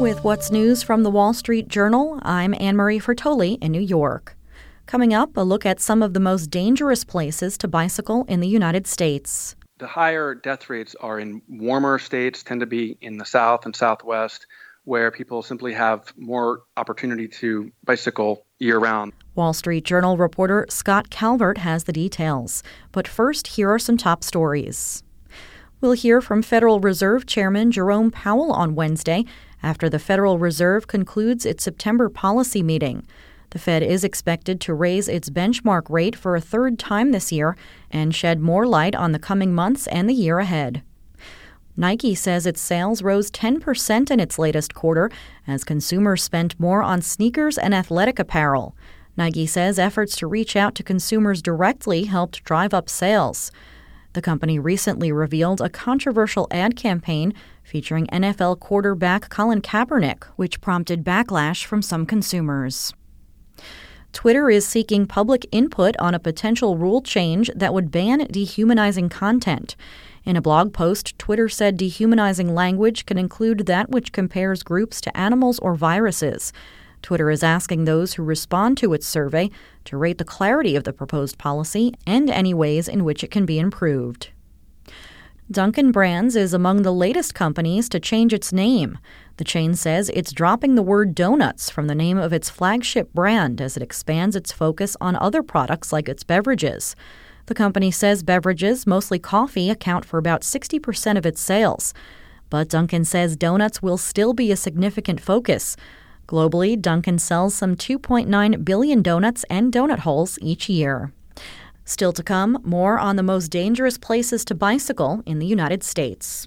With what's news from the Wall Street Journal, I'm Anne-Marie Fertoli in New York. Coming up, a look at some of the most dangerous places to bicycle in the United States. The higher death rates are in warmer states, tend to be in the South and Southwest, where people simply have more opportunity to bicycle year-round. Wall Street Journal reporter Scott Calvert has the details. But first, here are some top stories. We'll hear from Federal Reserve Chairman Jerome Powell on Wednesday after the Federal Reserve concludes its September policy meeting. The Fed is expected to raise its benchmark rate for a third time this year and shed more light on the coming months and the year ahead. Nike says its sales rose 10% in its latest quarter as consumers spent more on sneakers and athletic apparel. Nike says efforts to reach out to consumers directly helped drive up sales. The company recently revealed a controversial ad campaign featuring NFL quarterback Colin Kaepernick, which prompted backlash from some consumers. Twitter is seeking public input on a potential rule change that would ban dehumanizing content. In a blog post, Twitter said dehumanizing language can include that which compares groups to animals or viruses. Twitter is asking those who respond to its survey to rate the clarity of the proposed policy and any ways in which it can be improved. Dunkin' Brands is among the latest companies to change its name. The chain says it's dropping the word donuts from the name of its flagship brand as it expands its focus on other products like its beverages. The company says beverages, mostly coffee, account for about 60% of its sales. But Dunkin' says donuts will still be a significant focus. Globally, Dunkin' sells some 2.9 billion donuts and donut holes each year. Still to come, more on the most dangerous places to bicycle in the United States.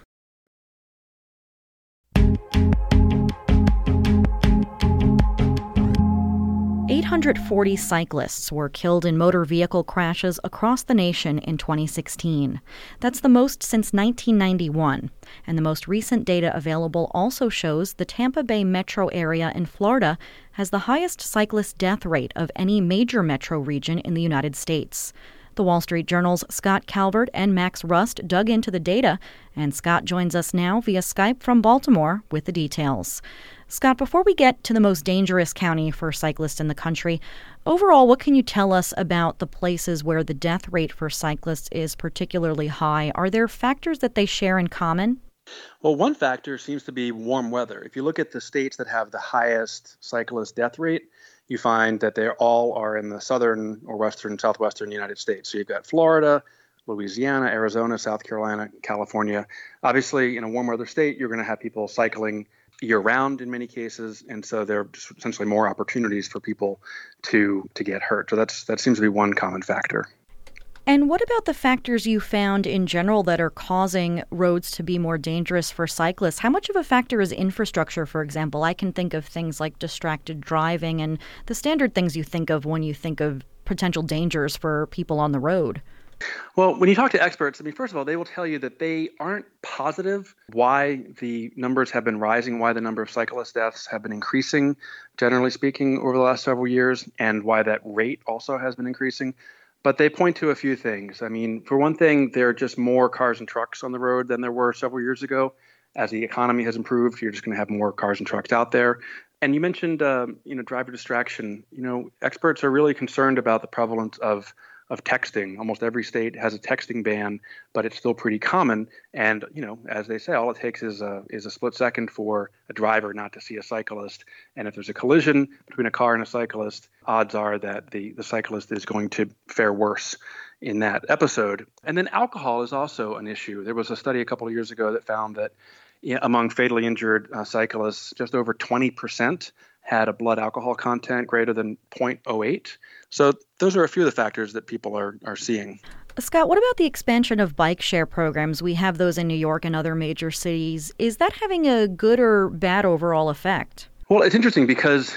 840 cyclists were killed in motor vehicle crashes across the nation in 2016. That's the most since 1991. And the most recent data available also shows the Tampa Bay metro area in Florida has the highest cyclist death rate of any major metro region in the United States. The Wall Street Journal's Scott Calvert and Max Rust dug into the data, and Scott joins us now via Skype from Baltimore with the details. Scott, before we get to the most dangerous county for cyclists in the country, overall, what can you tell us about the places where the death rate for cyclists is particularly high? Are there factors that they share in common? Well, one factor seems to be warm weather. If you look at the states that have the highest cyclist death rate, you find that they all are in the southern or western, southwestern United States. So you've got Florida, Louisiana, Arizona, South Carolina, California. Obviously, in a warm weather state, you're going to have people cycling year-round in many cases, and so there are just essentially more opportunities for people to get hurt. So that seems to be one common factor. And what about the factors you found in general that are causing roads to be more dangerous for cyclists? How much of a factor is infrastructure, for example? I can think of things like distracted driving and the standard things you think of when you think of potential dangers for people on the road. Well, when you talk to experts, first of all, they will tell you that they aren't positive why the numbers have been rising, why the number of cyclist deaths have been increasing, generally speaking, over the last several years, and why that rate also has been increasing. But they point to a few things. For one thing, there are just more cars and trucks on the road than there were several years ago. As the economy has improved, you're just going to have more cars and trucks out there. And you mentioned, driver distraction. Experts are really concerned about the prevalence of texting. Almost every state has a texting ban, but it's still pretty common. And, as they say, all it takes is a split second for a driver not to see a cyclist. And if there's a collision between a car and a cyclist, odds are that the cyclist is going to fare worse in that episode. And then alcohol is also an issue. There was a study a couple of years ago that found that among fatally injured cyclists, just over 20% had a blood alcohol content greater than 0.08. So those are a few of the factors that people are seeing. Scott, what about the expansion of bike share programs? We have those in New York and other major cities. Is that having a good or bad overall effect? Well, it's interesting because,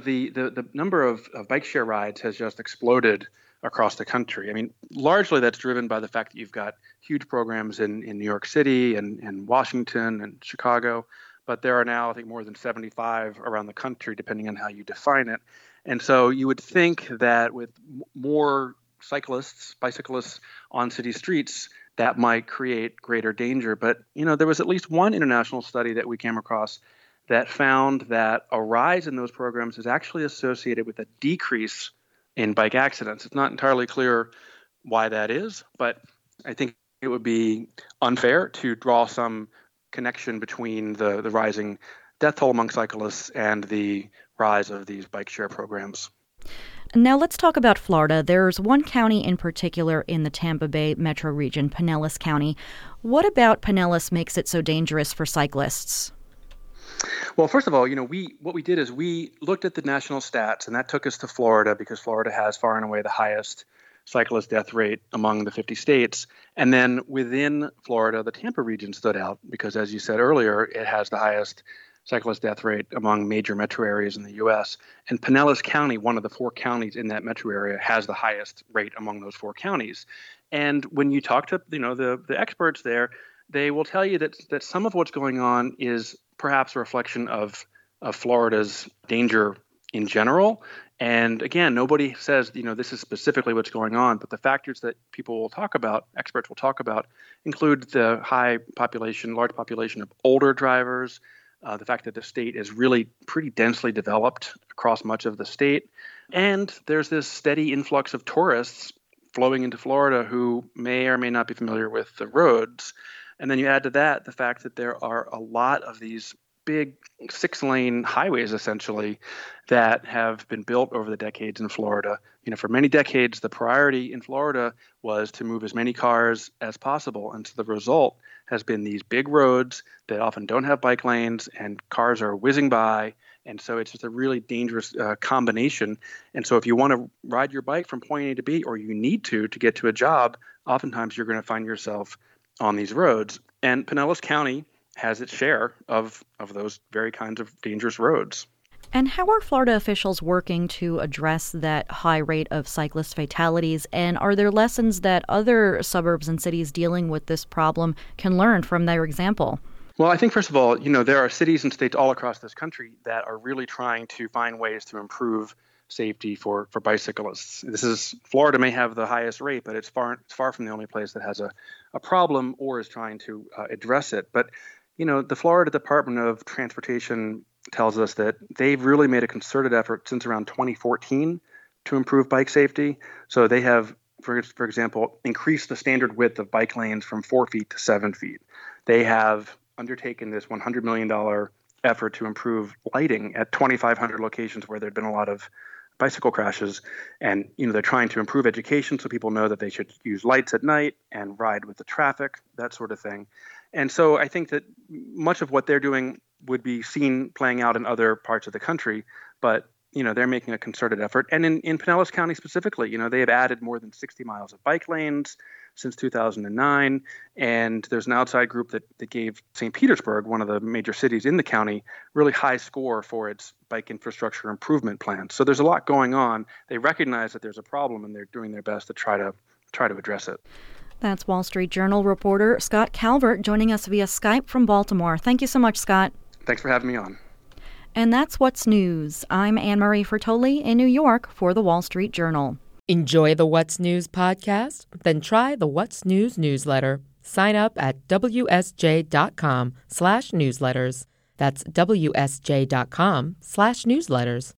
the number of bike share rides has just exploded across the country. Largely that's driven by the fact that you've got huge programs in New York City and Washington and Chicago. But there are now, I think, more than 75 around the country, depending on how you define it. And so you would think that with more bicyclists on city streets, that might create greater danger. But, there was at least one international study that we came across that found that a rise in those programs is actually associated with a decrease in bike accidents. It's not entirely clear why that is, but I think it would be unfair to draw some connection between the rising death toll among cyclists and the rise of these bike share programs. Now let's talk about Florida. There's one county in particular in the Tampa Bay metro region, Pinellas County. What about Pinellas makes it so dangerous for cyclists? Well, first of all, what we did is we looked at the national stats, and that took us to Florida because Florida has far and away the highest cyclist death rate among the 50 states. And then within Florida, the Tampa region stood out because, as you said earlier, it has the highest cyclist death rate among major metro areas in the U.S. And Pinellas County, one of the 4 counties in that metro area, has the highest rate among those 4 counties. And when you talk to the experts there, they will tell you that some of what's going on is perhaps a reflection of Florida's danger in general. And again, nobody says, this is specifically what's going on, but the factors that people will talk about, experts will talk about, include the large population of older drivers, the fact that the state is really pretty densely developed across much of the state, and there's this steady influx of tourists flowing into Florida who may or may not be familiar with the roads. And then you add to that the fact that there are a lot of these big 6-lane highways, essentially, that have been built over the decades in Florida. For many decades, the priority in Florida was to move as many cars as possible. And so the result has been these big roads that often don't have bike lanes, and cars are whizzing by. And so it's just a really dangerous combination. And so if you want to ride your bike from point A to B, or you need to get to a job, oftentimes you're going to find yourself on these roads. And Pinellas County has its share of those very kinds of dangerous roads. And how are Florida officials working to address that high rate of cyclist fatalities? And are there lessons that other suburbs and cities dealing with this problem can learn from their example? Well, I think, first of all, there are cities and states all across this country that are really trying to find ways to improve safety for bicyclists. Florida may have the highest rate, but it's far from the only place that has a problem or is trying to address it. But the Florida Department of Transportation tells us that they've really made a concerted effort since around 2014 to improve bike safety. So they have, for example, increased the standard width of bike lanes from 4 feet to 7 feet. They have undertaken this $100 million effort to improve lighting at 2,500 locations where there had been a lot of bicycle crashes. And, they're trying to improve education so people know that they should use lights at night and ride with the traffic, that sort of thing. And so I think that much of what they're doing would be seen playing out in other parts of the country, but they're making a concerted effort. And in Pinellas County specifically, they have added more than 60 miles of bike lanes since 2009. And there's an outside group that gave St. Petersburg, one of the major cities in the county, really high score for its bike infrastructure improvement plans. So there's a lot going on. They recognize that there's a problem, and they're doing their best to try to address it. That's Wall Street Journal reporter Scott Calvert joining us via Skype from Baltimore. Thank you so much, Scott. Thanks for having me on. And that's What's News. I'm Anne-Marie Fertoli in New York for the Wall Street Journal. Enjoy the What's News podcast? Then try the What's News newsletter. Sign up at WSJ.com/newsletters. That's WSJ.com/newsletters.